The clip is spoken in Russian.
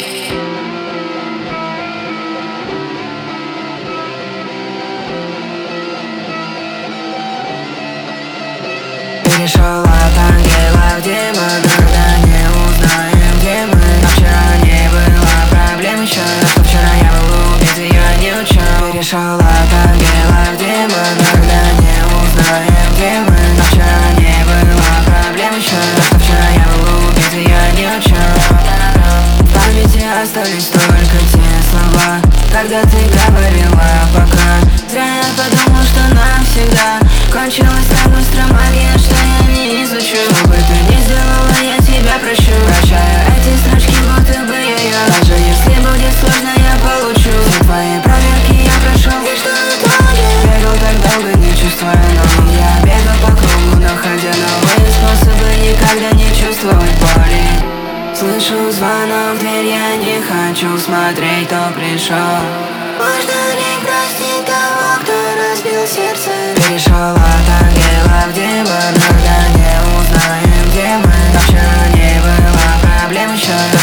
Перешел от ангела в демона, да не узнаем, где мы. Но вчера не было проблем еще, что вчера я был убит, и я ни в чем. Перешел от ангела в демона, да не узнаем, где мы. Но вчера не было проблем еще, что вчера я был убит, и я ни в чем. В памяти остались только те слова, когда ты говорила пока. Зря я подумал, что навсегда кончилась так быстро магия, что я не изучу. Что бы ты ни сделала, я тебя прощу. Прощаю эти строчки, будто бы я. Даже если будет сложно, я получу. Все твои проверки я прошел. И что в итоге? Бегал так долго, не чувствуя ноги. Я бегал по кругу, находя новые способы никогда не чувствовать боли. Слышу звонок в дверь, я не хочу смотреть, кто пришел. Можно ли простить того, кто разбил сердце? Перешел от ангела в демона, да не узнаем, где мы. Но вчера не было проблем еще.